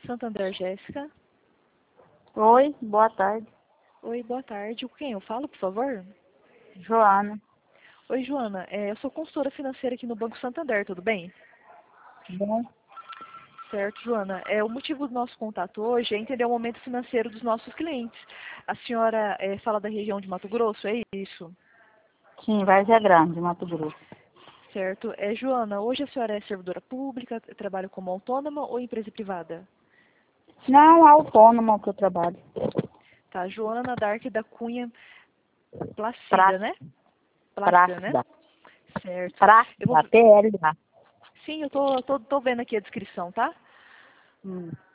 Santander, Jéssica. Oi, boa tarde. Oi, boa tarde. Com quem eu falo, por favor? Joana. Oi, Joana. Eu sou consultora financeira aqui no Banco Santander, tudo bem? Bom, Certo, Joana. O motivo do nosso contato hoje é entender o momento financeiro dos nossos clientes. A senhora fala da região de Mato Grosso, é isso? sim, Várzea Grande, Mato Grosso. Certo. Joana, hoje a senhora é servidora pública, trabalha como autônoma ou empresa privada? Não, autônoma que eu trabalho. Tá, Joana Dark da Cunha Placida, Pra, né? Plácida, né? Prácida. Certo. Eu vou... Prácida, PLA. Sim, eu tô vendo aqui a descrição, tá? Hum.